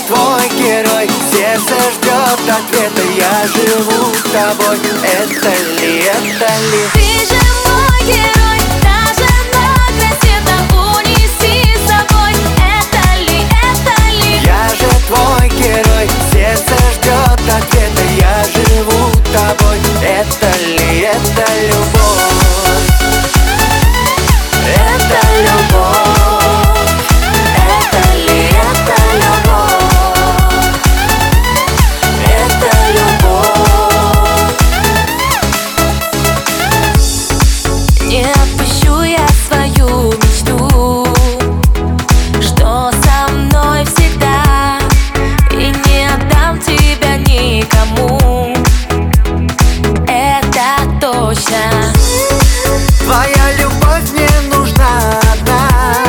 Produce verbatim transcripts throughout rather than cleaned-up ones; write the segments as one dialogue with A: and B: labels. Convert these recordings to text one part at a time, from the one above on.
A: твой герой, сердце ждет ответа. Я живу с тобой, это ли, это ли?
B: Ты же мой герой, даже на рассвета унеси с собой. Это ли, это ли?
A: Я же твой герой, сердце ждет ответа. Я живу с тобой, это ли, это любовь? Это любовь. Это ли, это любовь? Это любовь.
B: Не отпущу я свою мечту, что со мной всегда, и не отдам тебя никому. Это точно.
A: Твоя любовь мне нужна одна,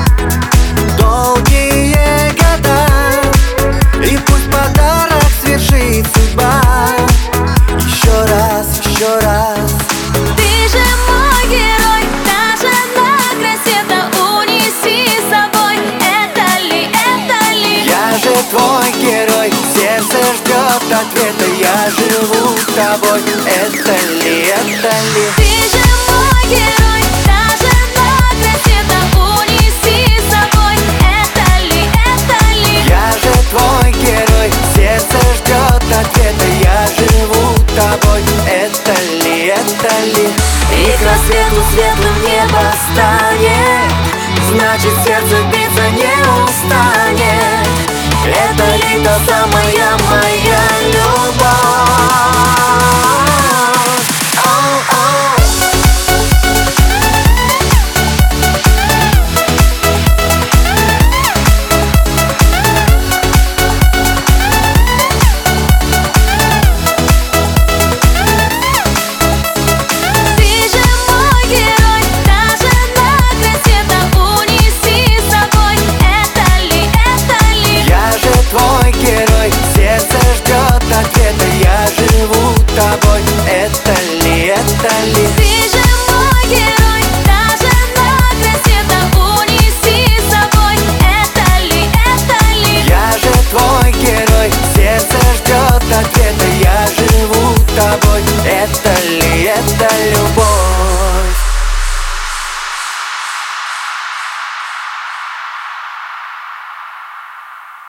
A: долгие года, и пусть подарок свершит судьба. Еще раз, еще раз.
B: Ты же мой герой, даже на край света унеси с собой. Это ли, это ли?
A: Я же твой герой, сердце ждет ответа. Я живу с тобой, это ли, это ли?
B: Ты же мой герой, даже на край света унеси с собой. Это ли, это ли?
A: Я же твой герой, сердце ждет ответа. Я живу с тобой, это ли, это ли?
B: И к рассвету светлым небо станет, значит сердце биться не устанет. Это ли та самая моя любовь? Оу-оу. Ты же мой герой, даже на край света унеси с собой. Это ли, это ли?
A: Я же твой герой, сердце ждет ответа. Я живу с тобой, это ли, это ли?
B: Ты же мой герой.